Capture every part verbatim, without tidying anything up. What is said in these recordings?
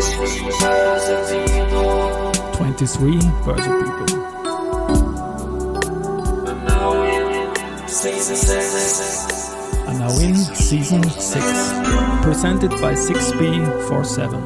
twenty-three Börse People. And now in Season six, presented by six B forty-seven.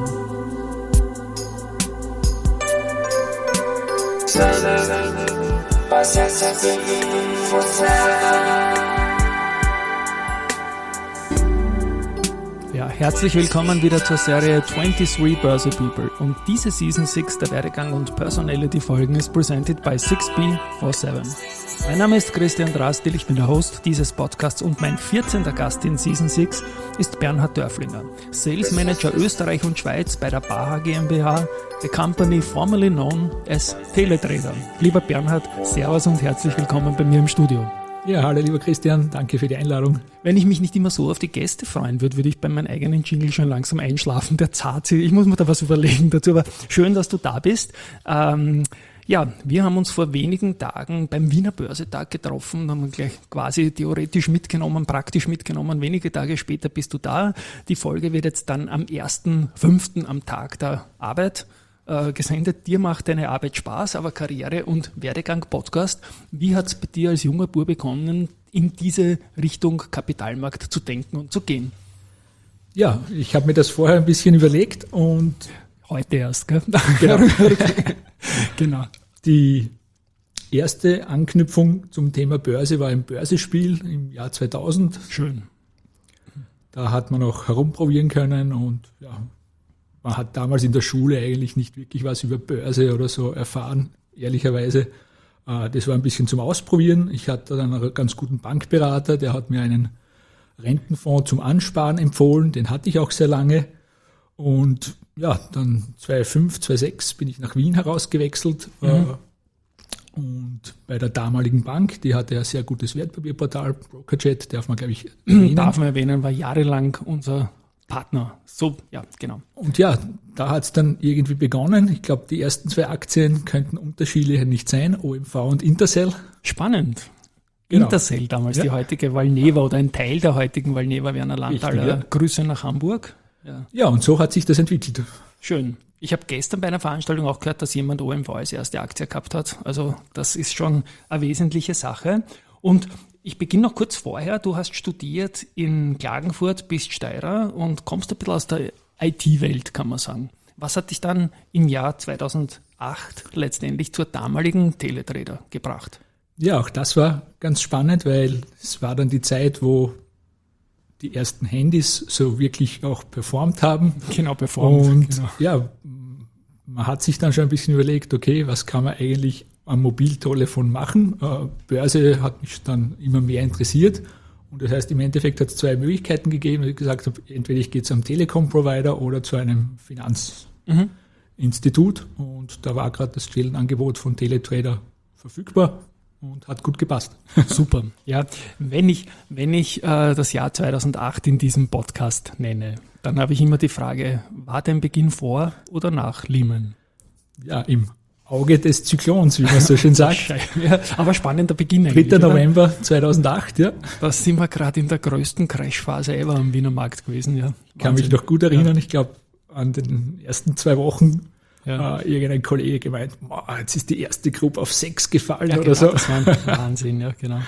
Ja, herzlich willkommen wieder zur Serie twenty-three Börse People. Und diese Season six der Werdegang und Personality-Folgen ist presented by six B forty-seven. Mein Name ist Christian Drastil, ich bin der Host dieses Podcasts und mein vierzehnter Gast in Season six ist Bernhard Dörflinger, Sales Manager Österreich und Schweiz bei der Baha GmbH, the company formerly known as Teletrader. Lieber Bernhard, Servus und herzlich willkommen bei mir im Studio. Ja, hallo lieber Christian, danke für die Einladung. Wenn ich mich nicht immer so auf die Gäste freuen würde, würde ich bei meinem eigenen Jingle schon langsam einschlafen. Der zart, ich muss mir da was überlegen dazu, aber schön, dass du da bist. Ähm, ja, wir haben uns vor wenigen Tagen beim Wiener Börsetag getroffen, haben wir gleich quasi theoretisch mitgenommen, praktisch mitgenommen. Wenige Tage später bist du da. Die Folge wird jetzt dann am ersten fünften am Tag der Arbeit äh, gesendet. Dir macht deine Arbeit Spaß, aber Karriere- und Werdegang-Podcast. Wie hat es bei dir als junger Bub begonnen, in diese Richtung Kapitalmarkt zu denken und zu gehen? Ja, ich habe mir das vorher ein bisschen überlegt und heute erst, gell? Genau. Genau. Die erste Anknüpfung zum Thema Börse war ein Börsespiel im Jahr zweitausend. Schön. Da hat man auch herumprobieren können und ja, man hat damals in der Schule eigentlich nicht wirklich was über Börse oder so erfahren, ehrlicherweise. Das war ein bisschen zum Ausprobieren. Ich hatte dann einen ganz guten Bankberater, der hat mir einen Rentenfonds zum Ansparen empfohlen, den hatte ich auch sehr lange. Und ja, dann zweitausendfünf, zweitausendsechs bin ich nach Wien herausgewechselt mhm. und bei der damaligen Bank, die hatte ein sehr gutes Wertpapierportal, Brokerjet, darf man glaube ich erwähnen. Darf man erwähnen, war jahrelang unser Partner. So, ja, genau. Und ja, da hat es dann irgendwie begonnen. Ich glaube, die ersten zwei Aktien könnten unterschiedlicher nicht sein, O M V und Intercell. Spannend. Genau. Intercell damals, ja. Die heutige Valneva oder ein Teil der heutigen Valneva Werner Landthaler. Ja. Grüße nach Hamburg. Ja. ja, und so hat sich das entwickelt. Schön. Ich habe gestern bei einer Veranstaltung auch gehört, dass jemand O M V als erste Aktie gehabt hat. Also das ist schon eine wesentliche Sache. Und ich beginne noch kurz vorher. Du hast studiert in Klagenfurt, bist Steirer und kommst ein bisschen aus der I T-Welt, kann man sagen. Was hat dich dann im Jahr zweitausendacht letztendlich zur damaligen Teletrader gebracht? Ja, auch das war ganz spannend, weil es war dann die Zeit, wo die ersten Handys so wirklich auch performt haben. Genau, performt. Und genau. ja, man hat sich dann schon ein bisschen überlegt, okay, was kann man eigentlich am Mobiltelefon machen? Äh, Börse hat mich dann immer mehr interessiert. Und das heißt, im Endeffekt hat es zwei Möglichkeiten gegeben, wie ich gesagt habe, entweder ich gehe zu einem Telekom-Provider oder zu einem Finanzinstitut. Mhm. Und da war gerade das Stellenangebot von Teletrader verfügbar. Und hat gut gepasst. Super. Ja, wenn ich, wenn ich äh, das Jahr zweitausendacht in diesem Podcast nenne, dann habe ich immer die Frage, war dein Beginn vor oder nach Lehman? Ja, im Auge des Zyklons, wie man so schön sagt. Ja, aber spannender Beginn eigentlich. dritter November zweitausendacht, ja. Da sind wir gerade in der größten Crashphase ever am Wiener Markt gewesen. Ja. Ich kann mich noch gut erinnern, ja. Ich glaube, an den ersten zwei Wochen Ja. Äh, irgendein Kollege gemeint, jetzt ist die erste Gruppe auf sechs gefallen ja, oder genau, so. Das war ein Wahnsinn, ja, genau.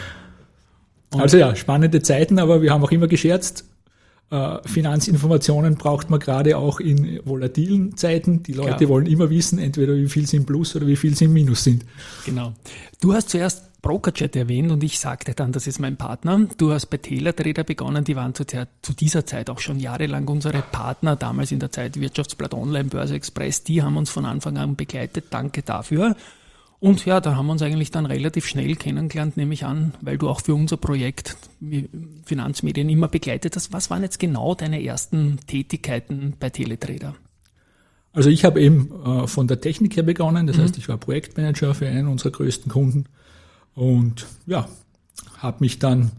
Und also ja, spannende Zeiten, aber wir haben auch immer gescherzt, äh, Finanzinformationen braucht man gerade auch in volatilen Zeiten. Die Leute Klar. wollen immer wissen, entweder wie viel sie im Plus oder wie viel sie im Minus sind. Genau. Du hast zuerst Brokerjet erwähnt und ich sagte dann, das ist mein Partner. Du hast bei Teletrader begonnen, die waren zu, der, zu dieser Zeit auch schon jahrelang unsere Partner, damals in der Zeit Wirtschaftsblatt Online, Börse Express, die haben uns von Anfang an begleitet, danke dafür. Und ja, da haben wir uns eigentlich dann relativ schnell kennengelernt, nehme ich an, weil du auch für unser Projekt Finanzmedien immer begleitet hast. Was waren jetzt genau deine ersten Tätigkeiten bei Teletrader? Also ich habe eben äh, von der Technik her begonnen, das mhm. heißt, ich war Projektmanager für einen unserer größten Kunden. Und ja, habe mich dann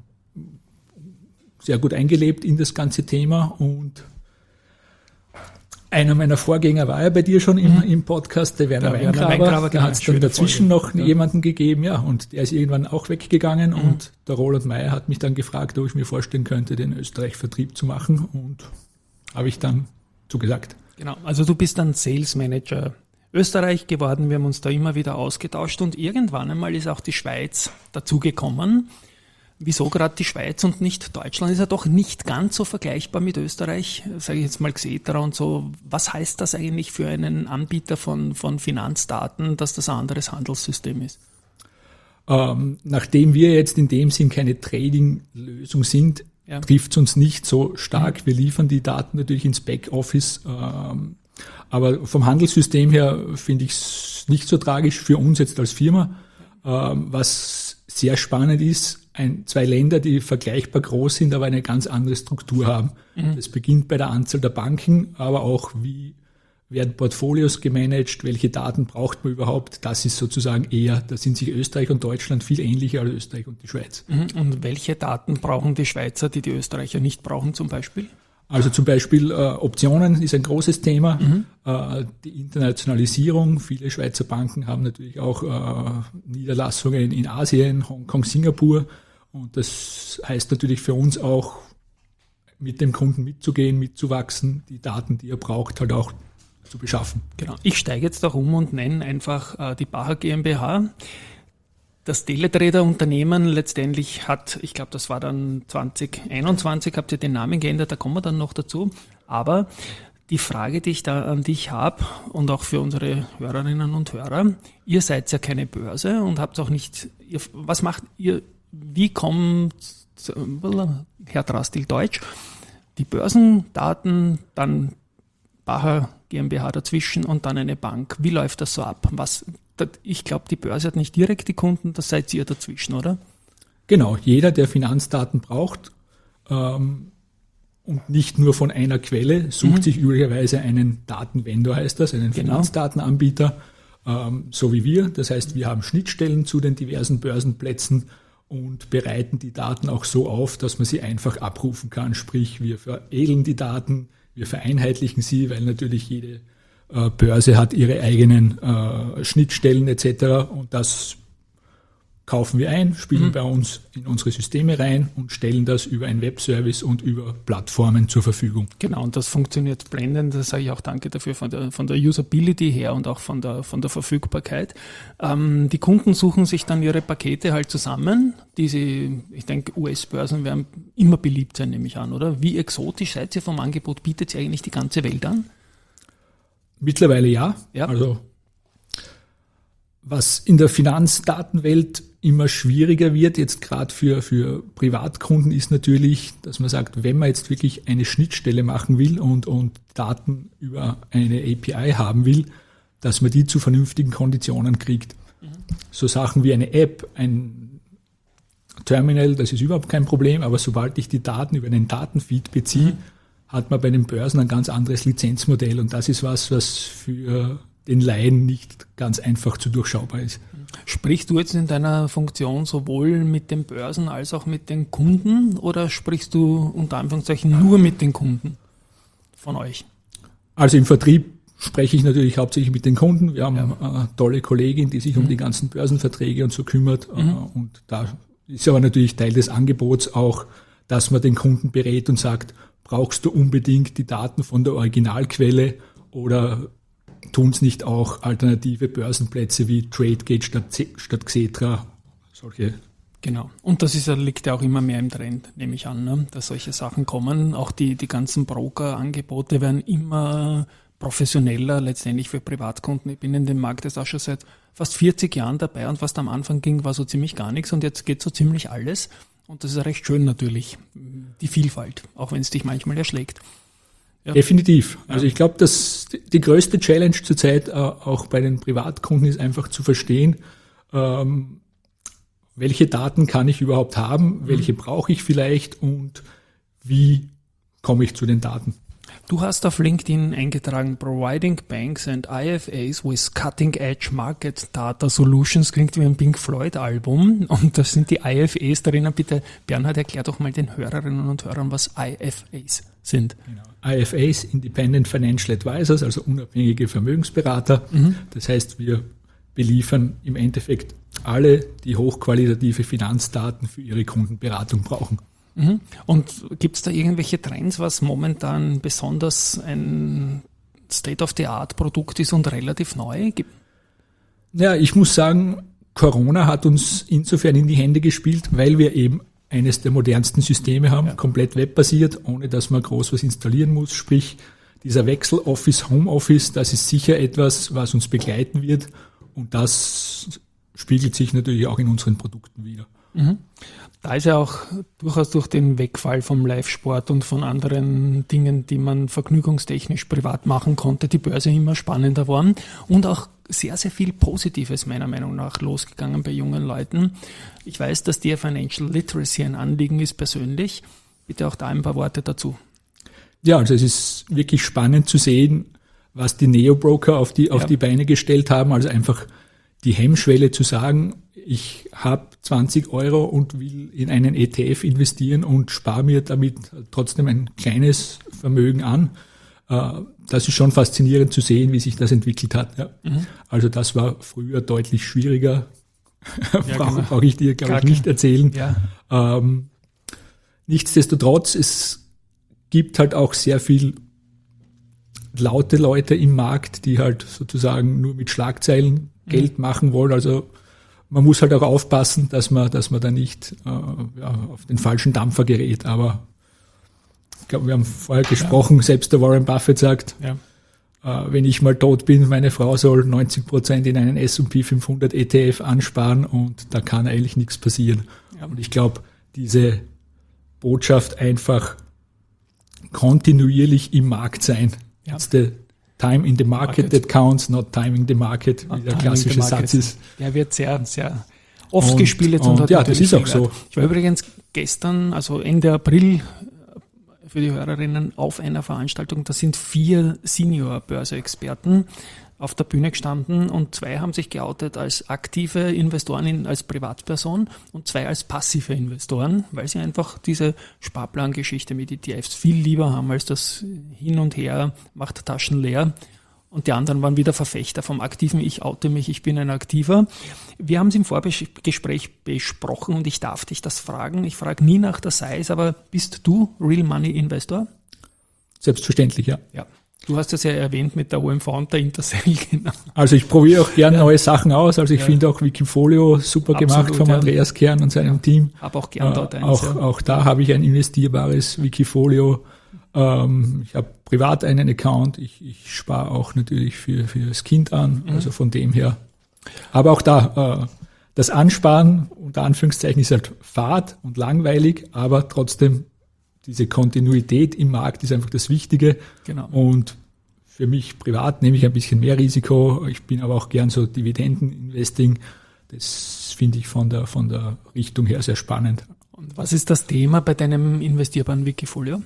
sehr gut eingelebt in das ganze Thema und einer meiner Vorgänger war ja bei dir schon im, mhm. im Podcast, der Werner ja, Weingraber. Da hat es dann dazwischen Folge. noch ja. jemanden gegeben, ja, und der ist irgendwann auch weggegangen mhm. und der Roland Meyer hat mich dann gefragt, ob ich mir vorstellen könnte, den Österreich-Vertrieb zu machen und habe ich dann zugesagt. Genau, also du bist dann Sales Manager Österreich geworden, wir haben uns da immer wieder ausgetauscht und irgendwann einmal ist auch die Schweiz dazugekommen. Wieso gerade die Schweiz und nicht Deutschland? Ist ja doch nicht ganz so vergleichbar mit Österreich, sage ich jetzt mal Xetra und so. Was heißt das eigentlich für einen Anbieter von, von Finanzdaten, dass das ein anderes Handelssystem ist? Ähm, nachdem wir jetzt in dem Sinn keine Trading-Lösung sind, ja. trifft es uns nicht so stark. Mhm. Wir liefern die Daten natürlich ins Backoffice. Ähm, aber vom Handelssystem her finde ich es nicht so tragisch für uns jetzt als Firma. Ähm, was sehr spannend ist, ein, zwei Länder, die vergleichbar groß sind, aber eine ganz andere Struktur haben. Mhm. Das beginnt bei der Anzahl der Banken, aber auch wie werden Portfolios gemanagt, welche Daten braucht man überhaupt? Das ist sozusagen eher, da sind sich Österreich und Deutschland viel ähnlicher als Österreich und die Schweiz. Und welche Daten brauchen die Schweizer, die die Österreicher nicht brauchen zum Beispiel? Also zum Beispiel äh, Optionen ist ein großes Thema, mhm. äh, die Internationalisierung. Viele Schweizer Banken haben natürlich auch äh, Niederlassungen in Asien, Hongkong, Singapur. Und das heißt natürlich für uns auch, mit dem Kunden mitzugehen, mitzuwachsen, die Daten, die er braucht, halt auch zu beschaffen. Genau. Ich steige jetzt auch um und nenne einfach äh, die Bacher GmbH. Das Teletrader-Unternehmen letztendlich hat, ich glaube, das war dann zwanzig einundzwanzig, habt ihr den Namen geändert, da kommen wir dann noch dazu. Aber die Frage, die ich da an dich habe und auch für unsere Hörerinnen und Hörer, ihr seid ja keine Börse und habt auch nicht, ihr, was macht ihr, wie kommt, Herr Drastil Deutsch, die Börsendaten, dann Bacher GmbH dazwischen und dann eine Bank. Wie läuft das so ab? Was, ich glaube, die Börse hat nicht direkt die Kunden, das seid ihr dazwischen, oder? Genau, jeder, der Finanzdaten braucht ähm, und nicht nur von einer Quelle, sucht mhm. sich üblicherweise einen Datenvendor, heißt das, einen genau. Finanzdatenanbieter, ähm, so wie wir. Das heißt, wir haben Schnittstellen zu den diversen Börsenplätzen und bereiten die Daten auch so auf, dass man sie einfach abrufen kann. Sprich, wir veredeln die Daten, wir vereinheitlichen sie, weil natürlich jede äh, Börse hat ihre eigenen äh, Schnittstellen et cetera. Und das kaufen wir ein, spielen mhm. bei uns in unsere Systeme rein und stellen das über einen Webservice und über Plattformen zur Verfügung. Genau, und das funktioniert blendend. Da sage ich auch danke dafür von der, von der Usability her und auch von der, von der Verfügbarkeit. Ähm, die Kunden suchen sich dann ihre Pakete halt zusammen. Diese, ich denke, U S-Börsen werden immer beliebt sein, nehme ich an, oder? Wie exotisch seid ihr vom Angebot? Bietet ihr eigentlich die ganze Welt an? Mittlerweile ja. ja. Also was in der Finanzdatenwelt immer schwieriger wird, jetzt gerade für, für Privatkunden, ist natürlich, dass man sagt, wenn man jetzt wirklich eine Schnittstelle machen will und, und Daten über eine A P I haben will, dass man die zu vernünftigen Konditionen kriegt. Mhm. So Sachen wie eine App, ein Terminal, das ist überhaupt kein Problem, aber sobald ich die Daten über einen Datenfeed beziehe, mhm. hat man bei den Börsen ein ganz anderes Lizenzmodell und das ist was, was für den Laien nicht ganz einfach zu durchschaubar ist. Sprichst du jetzt in deiner Funktion sowohl mit den Börsen als auch mit den Kunden oder sprichst du unter Anführungszeichen nur mit den Kunden von euch? Also im Vertrieb spreche ich natürlich hauptsächlich mit den Kunden. Wir haben ja. eine tolle Kollegin, die sich mhm. um die ganzen Börsenverträge und so kümmert. Mhm. Und da ist aber natürlich Teil des Angebots auch, dass man den Kunden berät und sagt, brauchst du unbedingt die Daten von der Originalquelle oder tun es nicht auch alternative Börsenplätze wie TradeGate statt, statt Xetra, solche. Genau. Und das ist, liegt ja auch immer mehr im Trend, nehme ich an, ne? Dass solche Sachen kommen. Auch die, die ganzen Broker-Angebote werden immer professioneller, letztendlich für Privatkunden. Ich bin in dem Markt jetzt auch schon seit fast vierzig Jahren dabei und was da am Anfang ging, war so ziemlich gar nichts und jetzt geht so ziemlich alles. Und das ist recht schön natürlich, die Vielfalt, auch wenn es dich manchmal erschlägt. Ja. Definitiv. Also ich glaube, dass die größte Challenge zurzeit äh, auch bei den Privatkunden ist einfach zu verstehen, ähm, welche Daten kann ich überhaupt haben, welche mhm. brauche ich vielleicht und wie komme ich zu den Daten. Du hast auf LinkedIn eingetragen, Providing Banks and I F As with Cutting-Edge Market Data Solutions, klingt wie ein Pink Floyd-Album und das sind die I F As darin. Bitte, Bernhard, erklär doch mal den Hörerinnen und Hörern, was I F As sind. Genau. I F As, Independent Financial Advisors, also unabhängige Vermögensberater. Mhm. Das heißt, wir beliefern im Endeffekt alle, die hochqualitative Finanzdaten für ihre Kundenberatung brauchen. Und gibt es da irgendwelche Trends, was momentan besonders ein State-of-the-Art-Produkt ist und relativ neu. Ja, ich muss sagen, Corona hat uns insofern in die Hände gespielt, weil wir eben eines der modernsten Systeme haben, ja. komplett webbasiert, ohne dass man groß was installieren muss. Sprich, dieser Wechsel Office-Homeoffice, das ist sicher etwas, was uns begleiten wird. Und das spiegelt sich natürlich auch in unseren Produkten wider. Mhm. Da ist ja auch durchaus durch den Wegfall vom Live-Sport und von anderen Dingen, die man vergnügungstechnisch privat machen konnte, die Börse immer spannender geworden und auch sehr, sehr viel Positives meiner Meinung nach losgegangen bei jungen Leuten. Ich weiß, dass dir Financial Literacy ein Anliegen ist persönlich. Bitte auch da ein paar Worte dazu. Ja, also es ist wirklich spannend zu sehen, was die Neo-Broker auf die, auf ja. die Beine gestellt haben. Also einfach die Hemmschwelle zu sagen, ich habe zwanzig Euro und will in einen E T F investieren und spare mir damit trotzdem ein kleines Vermögen an. Das ist schon faszinierend zu sehen, wie sich das entwickelt hat. Ja. Mhm. Also das war früher deutlich schwieriger. Ja, Brauche genau. brauch ich dir, glaube ich, nicht erzählen. Ja. Ähm, nichtsdestotrotz, es gibt halt auch sehr viel laute Leute im Markt, die halt sozusagen nur mit Schlagzeilen mhm. Geld machen wollen. Also man muss halt auch aufpassen, dass man, dass man da nicht äh, ja, auf den falschen Dampfer gerät. Aber ich glaube, wir haben vorher gesprochen, ja. selbst der Warren Buffett sagt, ja. äh, wenn ich mal tot bin, meine Frau soll neunzig Prozent in einen S und P fünfhundert E T F ansparen und da kann eigentlich nichts passieren. Ja. Und ich glaube, diese Botschaft einfach kontinuierlich im Markt sein. Ja. It's the time in the market, market that counts, not timing the market, wie der klassische Satz ist. Der wird sehr, sehr oft und, gespielt. Jetzt und, und und ja, das ist auch so. Ich war übrigens gestern, also Ende April, für die Hörerinnen auf einer Veranstaltung, da sind vier Senior-Börse-Experten auf der Bühne gestanden und zwei haben sich geoutet als aktive Investoren, als Privatperson und zwei als passive Investoren, weil sie einfach diese Sparplangeschichte mit E T Fs viel lieber haben als das Hin und Her, macht Taschen leer. Und die anderen waren wieder Verfechter vom Aktiven. Ich oute mich, ich bin ein Aktiver. Wir haben es im Vorgespräch besprochen und ich darf dich das fragen. Ich frage nie nach der Size, aber bist du Real Money Investor? Selbstverständlich, ja. Ja. Du hast es ja erwähnt mit der O M V und der Intercell. Genau. Also ich probiere auch gerne ja. neue Sachen aus. Also ich ja. finde auch Wikifolio super Absolut, gemacht von ja. Andreas Kern und seinem Team. Habe auch gern dort äh, eins. Auch, ja. auch da habe ich ein investierbares Wikifolio. Ähm, ich habe privat einen Account. Ich, ich spare auch natürlich für, für das Kind an. Mhm. Also von dem her. Aber auch da, äh, das Ansparen, unter Anführungszeichen, ist halt fad und langweilig, aber trotzdem diese Kontinuität im Markt ist einfach das Wichtige. Genau. Und für mich privat nehme ich ein bisschen mehr Risiko. Ich bin aber auch gern so Dividenden-Investing. Das finde ich von der, von der Richtung her sehr spannend. Und was ist das Thema bei deinem investierbaren Wikifolio?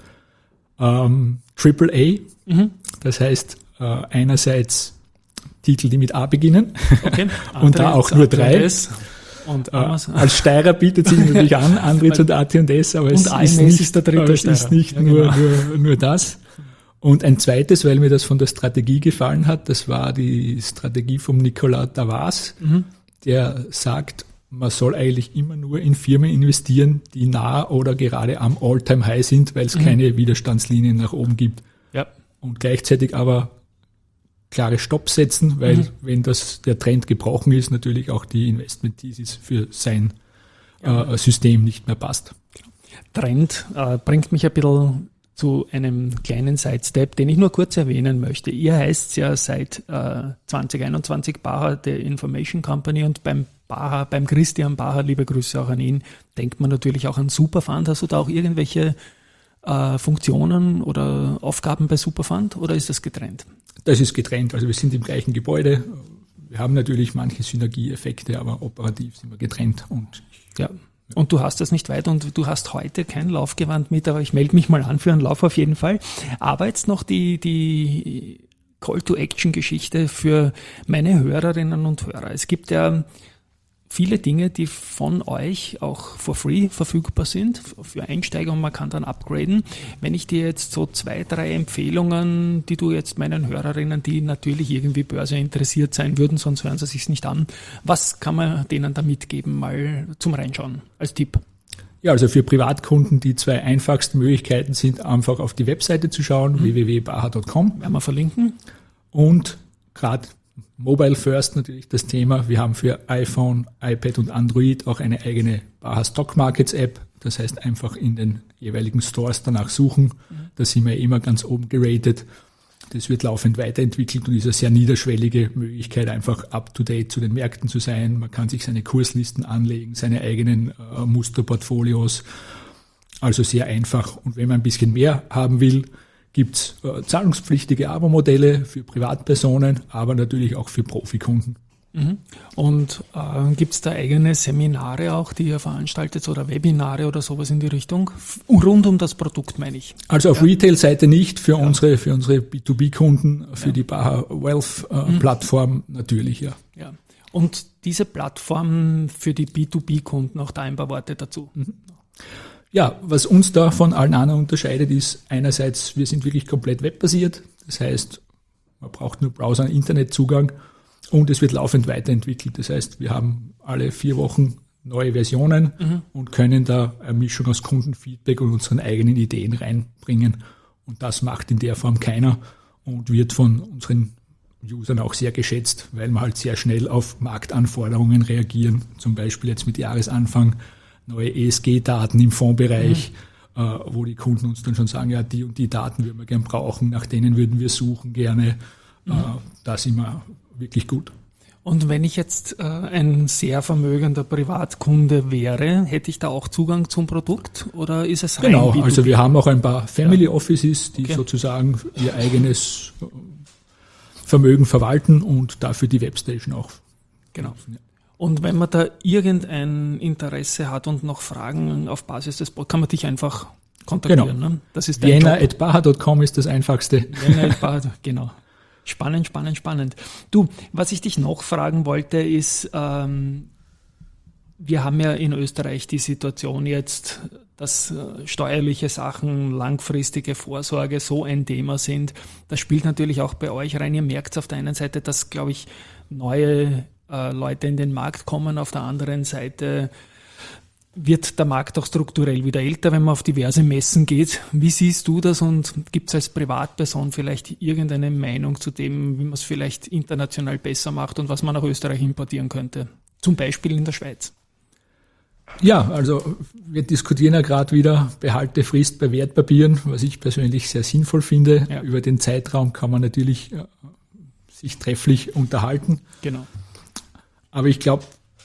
Ähm, Triple A. Mhm. Das heißt, äh, einerseits Titel, die mit A beginnen. Okay. und da auch nur drei. Und Amazon. Als Steirer bietet sich natürlich an, Andritz und A T und S, aber es ist nicht, ist der dritte es ist nicht ja, nur, genau. nur, nur das. Und ein zweites, weil mir das von der Strategie gefallen hat, das war die Strategie vom Nicolas Davas, mhm. der sagt, man soll eigentlich immer nur in Firmen investieren, die nah oder gerade am All-Time-High sind, weil es mhm. keine Widerstandslinien nach oben gibt. Ja. Und gleichzeitig aber klare Stopps setzen, weil mhm. wenn das der Trend gebrochen ist, natürlich auch die Investment-Thesis für sein ja. äh, System nicht mehr passt. Trend äh, bringt mich ein bisschen zu einem kleinen Sidestep, den ich nur kurz erwähnen möchte. Ihr heißt ja seit äh, zwanzig einundzwanzig Baha, der Information Company, und beim Baha, beim Christian Baha, liebe Grüße auch an ihn, denkt man natürlich auch an Superfund. Hast du da auch irgendwelche äh, Funktionen oder Aufgaben bei Superfund oder ist das getrennt? Das ist getrennt, also wir sind im gleichen Gebäude. Wir haben natürlich manche Synergieeffekte, aber operativ sind wir getrennt. Und ja. Und du hast das nicht weit und du hast heute kein Laufgewand mit, aber ich melde mich mal an für einen Lauf auf jeden Fall. Aber jetzt noch die, die Call-to-Action-Geschichte für meine Hörerinnen und Hörer. Es gibt ja viele Dinge, die von euch auch for free verfügbar sind, für Einsteiger, und man kann dann upgraden. Wenn ich dir jetzt so zwei, drei Empfehlungen, die du jetzt meinen Hörerinnen, die natürlich irgendwie Börse interessiert sein würden, sonst hören sie sich's nicht an, was kann man denen da mitgeben, mal zum Reinschauen als Tipp? Ja, also für Privatkunden die zwei einfachsten Möglichkeiten sind, einfach auf die Webseite zu schauen, mhm. w w w punkt baha punkt com. Werden wir verlinken. Und gerade Mobile First natürlich das Thema. Wir haben für iPhone, iPad und Android auch eine eigene Baha Stock Markets App. Das heißt, einfach in den jeweiligen Stores danach suchen. Mhm. Da sind wir immer ganz oben geratet. Das wird laufend weiterentwickelt und ist eine sehr niederschwellige Möglichkeit, einfach up-to-date zu den Märkten zu sein. Man kann sich seine Kurslisten anlegen, seine eigenen äh, Musterportfolios. Also sehr einfach. Und wenn man ein bisschen mehr haben will, gibt's äh, zahlungspflichtige Abo-Modelle für Privatpersonen, aber natürlich auch für Profikunden. Mhm. Und äh, gibt es da eigene Seminare auch, die ihr veranstaltet oder Webinare oder sowas in die Richtung? Rund um das Produkt, meine ich. Also auf ja. Retail-Seite nicht, für ja. unsere für unsere B zwei B-Kunden, für ja. die Baha Wealth-Plattform äh, mhm. natürlich, ja. ja. Und diese Plattform für die B zwei B-Kunden, auch da ein paar Worte dazu. Mhm. Ja, was uns da von allen anderen unterscheidet, ist einerseits, wir sind wirklich komplett webbasiert. Das heißt, man braucht nur Browser und Internetzugang und es wird laufend weiterentwickelt. Das heißt, wir haben alle vier Wochen neue Versionen mhm. und können da eine Mischung aus Kundenfeedback und unseren eigenen Ideen reinbringen. Und das macht in der Form keiner und wird von unseren Usern auch sehr geschätzt, weil wir halt sehr schnell auf Marktanforderungen reagieren. Zum Beispiel jetzt mit Jahresanfang neue E S G-Daten im Fondsbereich, mhm. äh, wo die Kunden uns dann schon sagen, ja, die und die Daten würden wir gern brauchen, nach denen würden wir suchen gerne. Mhm. Äh, da sind wir wirklich gut. Und wenn ich jetzt äh, ein sehr vermögender Privatkunde wäre, hätte ich da auch Zugang zum Produkt oder ist es rein Genau, B zwei B? Also wir haben auch ein paar Family ja. Offices, die okay. sozusagen ihr eigenes Vermögen verwalten und dafür die Webstation auch. Genau. Und wenn man da irgendein Interesse hat und noch Fragen auf Basis des Podcasts, kann man dich einfach kontaktieren. Genau. Ne? Das ist dein Vienna at baha punkt com ist das einfachste. Vienna at baha, genau. Spannend, spannend, spannend. Du, was ich dich noch fragen wollte, ist, ähm, wir haben ja in Österreich die Situation jetzt, dass äh, steuerliche Sachen, langfristige Vorsorge so ein Thema sind. Das spielt natürlich auch bei euch rein. Ihr merkt auf der einen Seite, dass, glaube ich, neue äh, Leute in den Markt kommen. Auf der anderen Seite wird der Markt auch strukturell wieder älter, wenn man auf diverse Messen geht. Wie siehst du das und gibt es als Privatperson vielleicht irgendeine Meinung zu dem, wie man es vielleicht international besser macht und was man nach Österreich importieren könnte? Zum Beispiel in der Schweiz. Ja, also wir diskutieren ja gerade wieder Behaltefrist bei Wertpapieren, was ich persönlich sehr sinnvoll finde. Ja. Über den Zeitraum kann man natürlich äh, sich trefflich unterhalten. Genau. Aber ich glaube,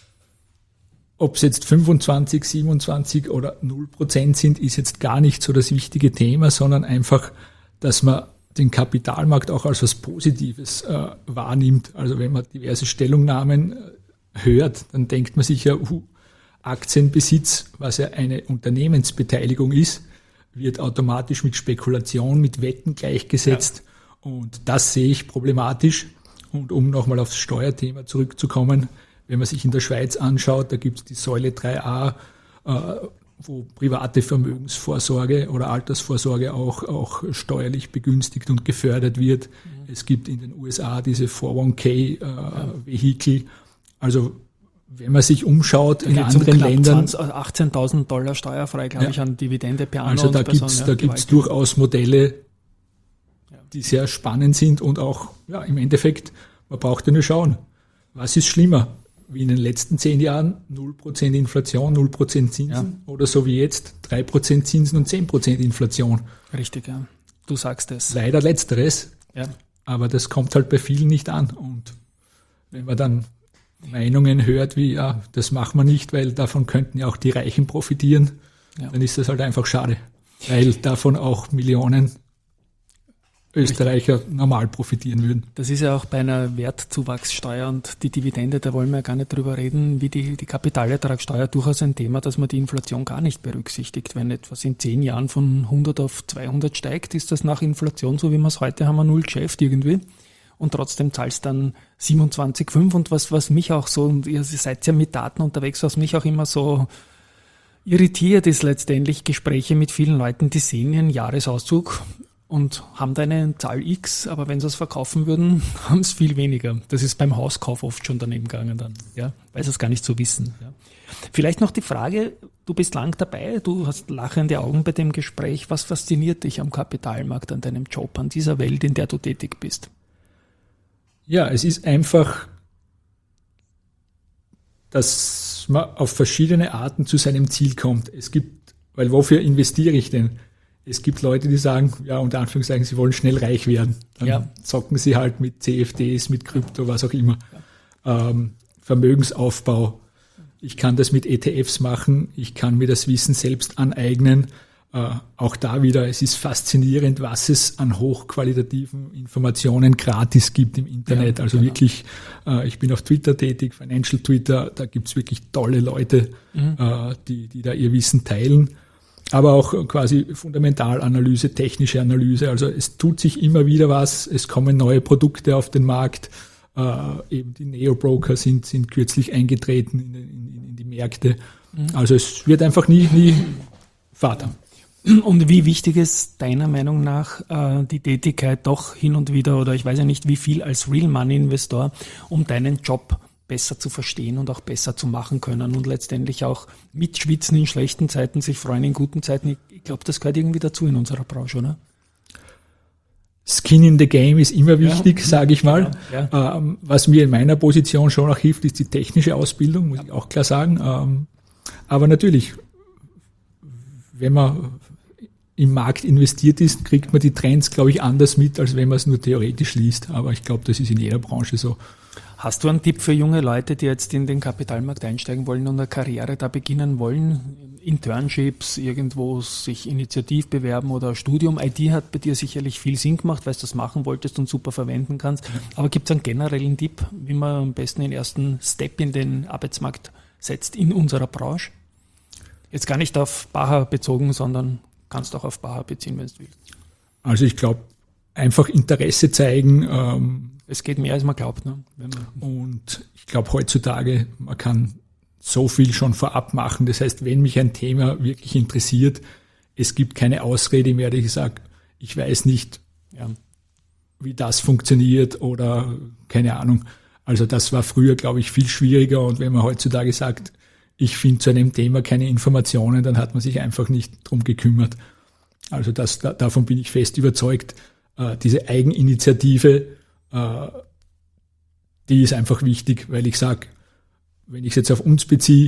ob es jetzt fünfundzwanzig, siebenundzwanzig oder null Prozent sind, ist jetzt gar nicht so das wichtige Thema, sondern einfach, dass man den Kapitalmarkt auch als was Positives äh, wahrnimmt. Also wenn man diverse Stellungnahmen äh, hört, dann denkt man sich ja, uh, Aktienbesitz, was ja eine Unternehmensbeteiligung ist, wird automatisch mit Spekulation, mit Wetten gleichgesetzt. Ja. Und das sehe ich problematisch. Und um nochmal aufs Steuerthema zurückzukommen, wenn man sich in der Schweiz anschaut, da gibt es die Säule drei a, äh, wo private Vermögensvorsorge oder Altersvorsorge auch, auch steuerlich begünstigt und gefördert wird. Mhm. Es gibt in den U S A diese vier null K-Vehikel. Äh, ja. Also wenn man sich umschaut da in anderen Ländern. achtzehntausend Dollar steuerfrei, glaube ja. ich, an Dividende per Anno. Also da gibt es ja, da gibt's durchaus Modelle, ja. die sehr spannend sind und auch ja, im Endeffekt, man braucht ja nur schauen, was ist schlimmer? Wie in den letzten zehn Jahren null Prozent Inflation, null Prozent Zinsen ja. oder so wie jetzt drei Prozent Zinsen und zehn Prozent Inflation. Richtig, ja. Du sagst es. Leider letzteres, ja. aber das kommt halt bei vielen nicht an. Und wenn man dann Meinungen hört wie, ja, das machen wir nicht, weil davon könnten ja auch die Reichen profitieren, ja. dann ist das halt einfach schade, weil davon auch Millionen Österreicher normal profitieren würden. Das ist ja auch bei einer Wertzuwachssteuer und die Dividende, da wollen wir ja gar nicht drüber reden, wie die, die Kapitalertragssteuer durchaus ein Thema, dass man die Inflation gar nicht berücksichtigt. Wenn etwas in zehn Jahren von hundert auf zweihundert steigt, ist das nach Inflation, so wie wir es heute haben, ein null Geschäft irgendwie. Und trotzdem zahlst dann siebenundzwanzig Komma fünf und was, was mich auch so, und ihr seid ja mit Daten unterwegs, was mich auch immer so irritiert ist letztendlich, Gespräche mit vielen Leuten, die sehen ihren Jahresauszug und haben da eine Zahl X, aber wenn sie es verkaufen würden, haben es viel weniger. Das ist beim Hauskauf oft schon daneben gegangen dann, ja, weil sie es gar nicht so wissen. Ja. Vielleicht noch die Frage, du bist lang dabei, du hast lachende Augen bei dem Gespräch. Was fasziniert dich am Kapitalmarkt, an deinem Job, an dieser Welt, in der du tätig bist? Ja, es ist einfach, dass man auf verschiedene Arten zu seinem Ziel kommt. Es gibt, weil wofür investiere ich denn? Es gibt Leute, die sagen, ja, unter Anführungszeichen, sie wollen schnell reich werden. Dann ja. zocken sie halt mit C F Ds, mit Krypto, was auch immer. Ja. Ähm, Vermögensaufbau. Ich kann das mit E T Fs machen. Ich kann mir das Wissen selbst aneignen. Äh, auch da wieder, es ist faszinierend, was es an hochqualitativen Informationen gratis gibt im Internet. Ja, also genau. wirklich, äh, ich bin auf Twitter tätig, Financial Twitter, da gibt's wirklich tolle Leute, mhm. äh, die, die da ihr Wissen teilen. Aber auch quasi Fundamentalanalyse, technische Analyse. Also es tut sich immer wieder was, es kommen neue Produkte auf den Markt. Äh, eben die Neo-Broker sind, sind kürzlich eingetreten in, in, in die Märkte. Mhm. Also es wird einfach nie, nie Vater. Und wie wichtig ist deiner Meinung nach äh, die Tätigkeit doch hin und wieder, oder ich weiß ja nicht wie viel als Real-Money-Investor, um deinen Job besser zu verstehen und auch besser zu machen können und letztendlich auch mitschwitzen in schlechten Zeiten, sich freuen in guten Zeiten. Ich, ich glaube, das gehört irgendwie dazu in unserer Branche, oder? Skin in the Game ist immer wichtig, ja, sage ich mal. Ja, ja. Ähm, was mir in meiner Position schon auch hilft, ist die technische Ausbildung, muss ja. ich auch klar sagen. Ähm, aber natürlich, wenn man im Markt investiert ist, kriegt man die Trends, glaube ich, anders mit, als wenn man es nur theoretisch liest. Aber ich glaube, das ist in jeder Branche so. Hast du einen Tipp für junge Leute, die jetzt in den Kapitalmarkt einsteigen wollen und eine Karriere da beginnen wollen? Internships, irgendwo sich initiativ bewerben oder Studium? I T hat bei dir sicherlich viel Sinn gemacht, weil du das machen wolltest und super verwenden kannst. Aber gibt es einen generellen Tipp, wie man am besten den ersten Step in den Arbeitsmarkt setzt in unserer Branche? Jetzt gar nicht auf Baha bezogen, sondern kannst auch auf Baha beziehen, wenn du willst. Also ich glaube, einfach Interesse zeigen. Ähm, es geht mehr, als man glaubt. Ne? Wenn man und ich glaube heutzutage, man kann so viel schon vorab machen. Das heißt, wenn mich ein Thema wirklich interessiert, es gibt keine Ausrede mehr, dass ich sage, ich weiß nicht, ja, wie das funktioniert oder keine Ahnung. Also das war früher, glaube ich, viel schwieriger. Und wenn man heutzutage sagt, ich finde zu einem Thema keine Informationen, dann hat man sich einfach nicht drum gekümmert. Also das, da, davon bin ich fest überzeugt. Äh, diese Eigeninitiative, äh, die ist einfach wichtig, weil ich sage, wenn ich es jetzt auf uns beziehe,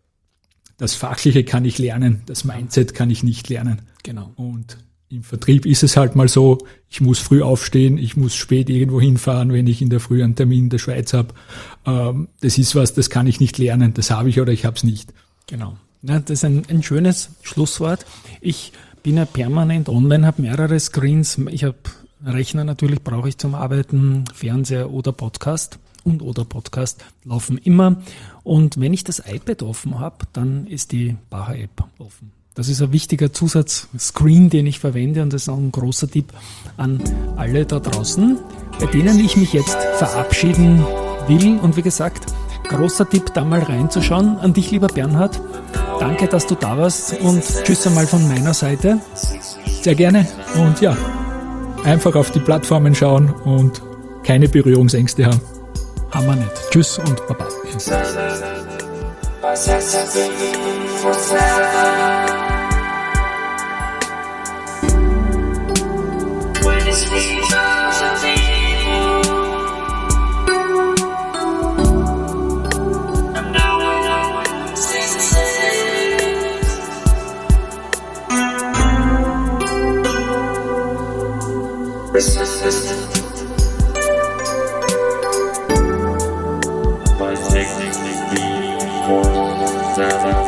das Fachliche kann ich lernen, das Mindset kann ich nicht lernen. Genau. Und im Vertrieb ist es halt mal so, ich muss früh aufstehen, ich muss spät irgendwo hinfahren, wenn ich in der Früh einen Termin in der Schweiz habe. Ähm, das ist was, das kann ich nicht lernen, das habe ich oder ich habe es nicht. Genau. Ja, das ist ein, ein schönes Schlusswort. Ich bin ja permanent online, habe mehrere Screens. Ich habe Rechner natürlich, brauche ich zum Arbeiten, Fernseher oder Podcast. Und oder Podcast laufen immer. Und wenn ich das iPad offen habe, dann ist die Baha-App offen. Das ist ein wichtiger Zusatzscreen, den ich verwende, und das ist auch ein großer Tipp an alle da draußen, bei denen ich mich jetzt verabschieden will. Und wie gesagt, großer Tipp, da mal reinzuschauen. An dich, lieber Bernhard, danke, dass du da warst, und tschüss einmal von meiner Seite. Sehr gerne, und ja, einfach auf die Plattformen schauen und keine Berührungsängste haben. Haben wir nicht. Tschüss und Baba. By six, four, seven.